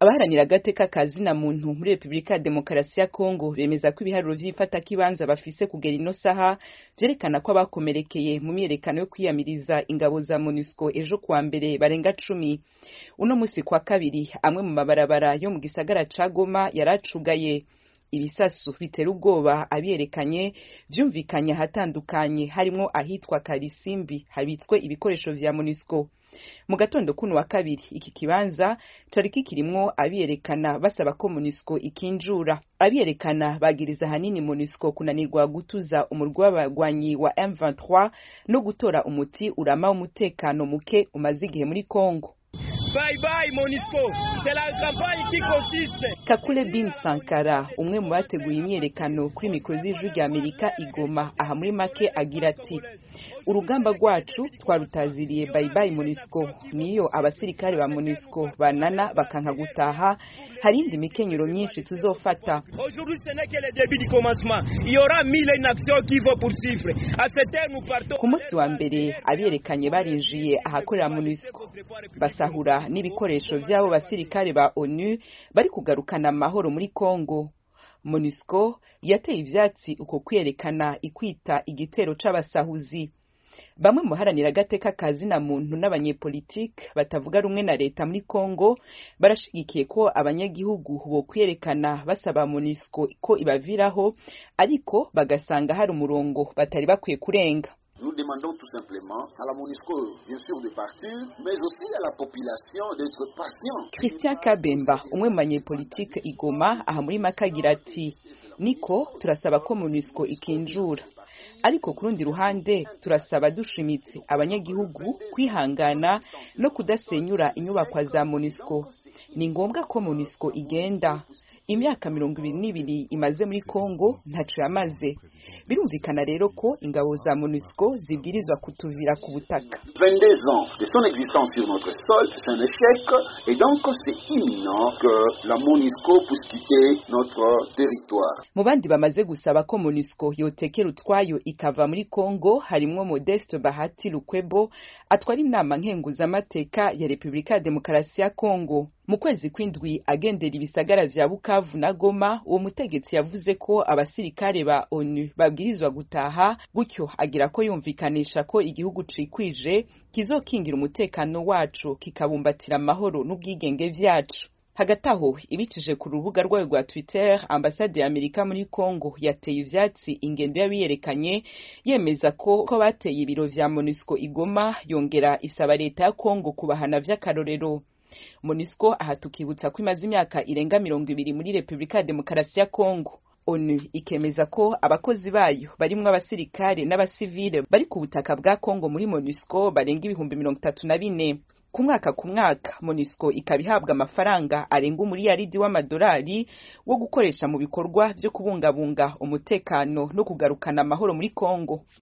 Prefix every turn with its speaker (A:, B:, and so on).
A: Abaharanira agateka kazina muntu muri Republika ya Demokarasi ya Kongo bemeza ko ibiharuro vy'ifata kibanza bafise kugera ino saha vyerekana ko abakomerekeye mu myerekano yo kwiyamiriza ingabo za MONUSCO ejo kuwa mbere barenga 10. Uno musi kwa kabiri amwe mu mabarabara yo mu gisagara ca Goma yaracugaye. Ibisasu bitera ubwoba abiyerekanye vyumvikanye hatandukanye harimwo ahitwa Karisimbi habitswe ibikoresho vya MONUSCO. Mu gatondo kuno wa kabiri iki kibanza cari kikirimwo abiyerekana basaba ko MONUSCO ikinjura. Abiyerekana bagiriza hanini MONUSCO kunanirwa gutuza umurwi w'abagwanyi wa M23 no gutora umuti urama w'umutekano muke umaze igihe muri Kongo.
B: Bye bye MONUSCO, c'est la campagne qui consiste.
A: Kakule Bin Sankara, umwe mu bateguye imyerekano kuri mikoro z'ijwi rya Amerika igoma aha muri make agira ati: urugamba rwacu twarutaziriye bye bye MONUSCO, niyo abasirikare ba MONUSCO banana bakanka gutaha, hari indi mikenyero myinshi tuzofata.
B: Aujourd'hui ce n'est que le début du commencement. Il y aura 1000 actions qui vont poursuivre. À cette heure nous partons.
A: Ku munsi wa mbere abiyerekanye barinjiye ahakorera MONUSCO basahura n'ibikoresho vy'abo basirikare ba ONU bari kugarukana amahoro muri Kongo. MONUSCO yateye ivyatsi uko kwerekana ikwita igitero c'abasahuzi. Bamwe mu haranira agateka kazina muntu n'abanyepolitike batavuga rumwe na leta muri Kongo barashigikiye ko abanyagihugu bo kwerekana basaba MONUSCO ko ibaviraho, ariko bagasanga hari umurongo batari bakwiye kurenga.
C: Nous demandons tout simplement à la MONUSCO, bien sûr, de partir, mais aussi à la population d'être patient.
A: Christian Kabemba, umwe mu banyepolitike igoma aha muri Makagira ati: niko turasaba ko MONUSCO ikinjura, ariko ku rundi ruhande turasaba dushimitse abanyagihugu kwihangana no kudasenyura inyubakwa za MONUSCO. Ni ngombwa ko MONUSCO igenda. Imyaka 22 imaze muri Kongo ntaco yamaze. Birumvikana rero ko ingabo za MONUSCO zibwirizwa kutuvira ku butaka.
C: 22 ans de son existence sur notre sol, c'est un échec, et donc c'est imminent que la MONUSCO puisse quitter notre territoire.
A: Mu bandi bamaze gusaba ko MONUSCO yotekera utwayo ikava muri Kongo harimwo Modeste Bahati Lukwebo atwara inama nkenguzamateka ya Republika ya Demokarasi ya Kongo. Mu kwezi kw'indwi agendera ibisagara vya Bukavu na Goma, uwo mutegetsi yavuze ko abasirikare ba ONU babwirizwa gutaha, gutyo agira ko yumvikanisha ko igihugu cikwije kizokingira umutekano wacu kikabumbatira amahoro n'ubwigenge vyacu. Hagati aho ibicije ku rubuga rwayo rwa Twitter, ambasade ya Amerika muri Kongo yateye ivyatsi ingendo yabiyerekanye yemeza ko bateye ibiro vya MONUSCO igoma, yongera isaba leta ya Kongo kubahana vy'akarorero. MONUSCO aha tukibutsa ko imaze imyaka irenga 20 muri Republika ya Demokarasi ya Kongo. ONU ikemeza ko abakozi bayo barimwo abasirikare n'abasivile bari ku butaka bwa Kongo muri MONUSCO barenga 34,000. Ku mwaka MONUSCO ikabihabwa amafaranga arenga $1 w'amadolari wo gukoresha mu bikorwa vyo kubungabunga umutekano no kugarukana amahoro muri Kongo.